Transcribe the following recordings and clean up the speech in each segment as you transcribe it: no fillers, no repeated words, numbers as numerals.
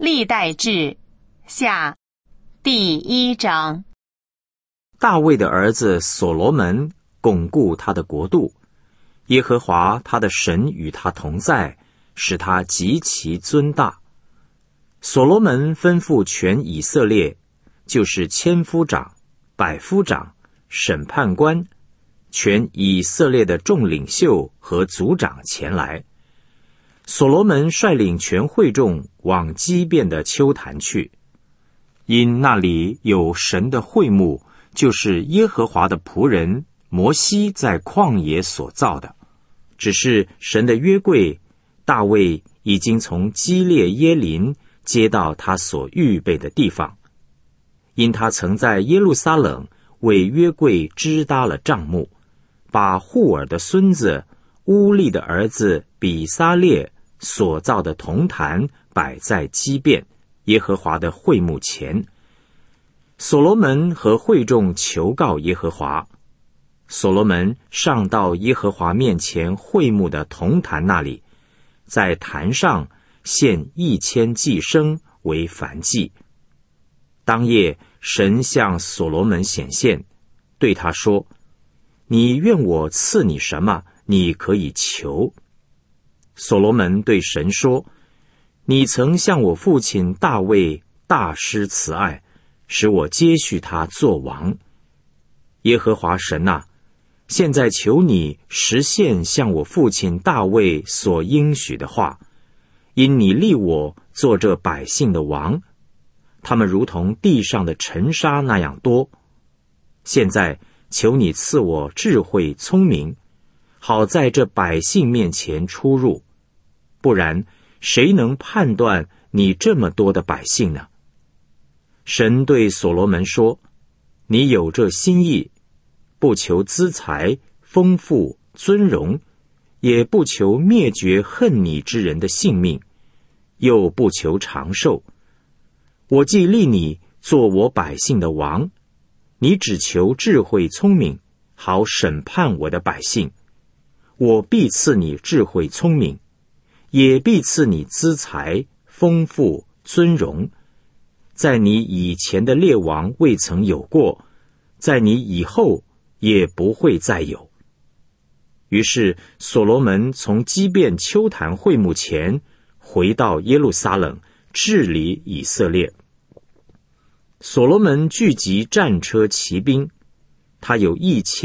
历代志下第1章。 大卫的儿子所罗门巩固他的国度，耶和华他的神与他同在，使他极其尊大。所罗门吩咐全以色列，就是千夫长、百夫长、审判官，全以色列的众领袖和族长前来。所罗门率领全会众往基遍的丘坛去，因那里有神的会幕，就是耶和华的仆人摩西在旷野所造的。只是神的约柜，大卫已经从基列耶琳接到他所预备的地方，因他曾在耶路撒冷为约柜支搭了帐幕，把户尔的孙子乌利的儿子比撒列所造的铜坛摆在基遍耶和华的会幕前。所罗门和会众求告耶和华，所罗门上到耶和华面前会幕的铜坛那里，在坛上献1000祭牲为燔祭。当夜神向所罗门显现，对他说：你愿我赐你什么，你可以求。所罗门对神说：你曾向我父亲大卫大施慈爱，使我接续他做王。耶和华神啊，现在求你实现向我父亲大卫所应许的话，因你立我做这百姓的王，他们如同地上的尘沙那样多。现在求你赐我智慧聪明，好在这百姓面前出入，不然谁能判断你这么多的百姓呢？神对所罗门说：你有这心意，不求资财、丰富、尊荣，也不求灭绝恨你之人的性命，又不求长寿。我既立你做我百姓的王，你只求智慧聪明，好审判我的百姓。我必赐你智慧聪明，也必赐你资财、丰富、尊荣，在你以前的列王未曾有过，在你以后也不会再有。于是所罗门从基遍丘坛会幕前回到耶路撒冷，治理以色列。所罗门聚集战车骑兵，他有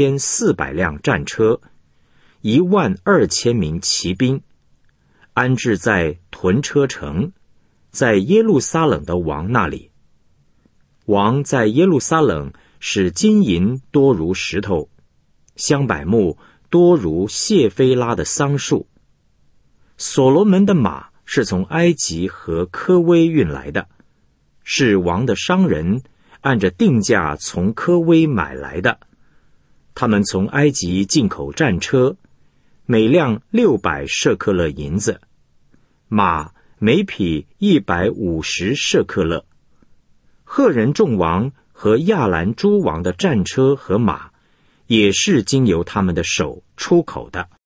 1400辆战车，12000名骑兵，安置在屯车城，在耶路撒冷的王那里。王在耶路撒冷使金银多如石头，香柏木多如谢菲拉的桑树。所罗门的马是从埃及和科威运来的，是王的商人按着定价从科威买来的。他们从埃及进口战车，每辆600舍克勒银子，马每匹150舍克勒。赫人众王和亚兰诸王的战车和马，也是经由他们的手出口的。